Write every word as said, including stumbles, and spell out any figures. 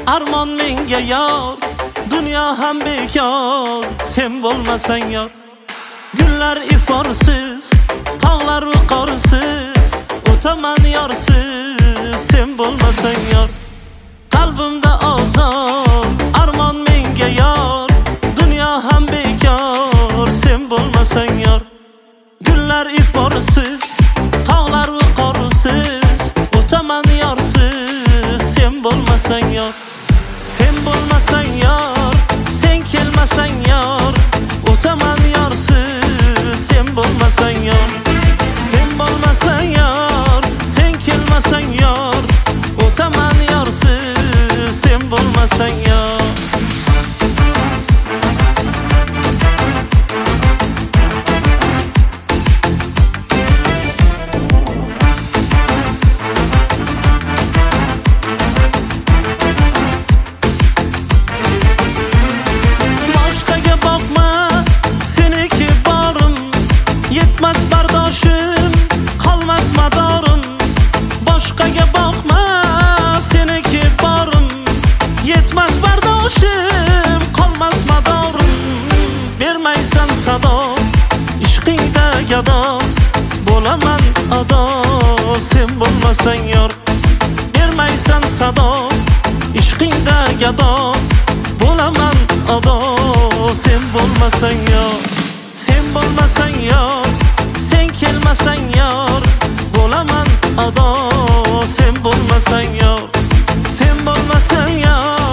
armon menga yor, dunyo ham bekor sen bo'lmasang yor. Gullar iforsiz, tog'lar viqorsiz, o'taman yorsiz sen bo'lmasang yor. Qalbimda ozor, armon menga yor, dunyo ham bekor sen bo'lmasang yor. Gullar iforsiz, tog'lar viqorsiz, o'taman yorsiz sen bo'lmasang yor. Sen bo'lmasang yor, sen kelmasang yor, o'taman yorsiz sen bo'lmasang yor. Sen bo'lmasang yor, sen kelmasang yor, o'taman yorsiz sen bo'lmasang yor. Yetmas bardoshim, qolmas madorim. Boshqaga boqma, seniki borim. Yetmas bardoshim, qolmas madorim. Bermaysan sado, ishqingda gado, bo'laman ado sen bo'lmasang yor. Bermaysan sado, ishqingda gado, bo'laman ado sen bo'lmasang yor. Sen bo'lmasang yor, sen kelmasang yor, bo'laman ado sen bo'lmasang yor. Sen bo'lmasang yor,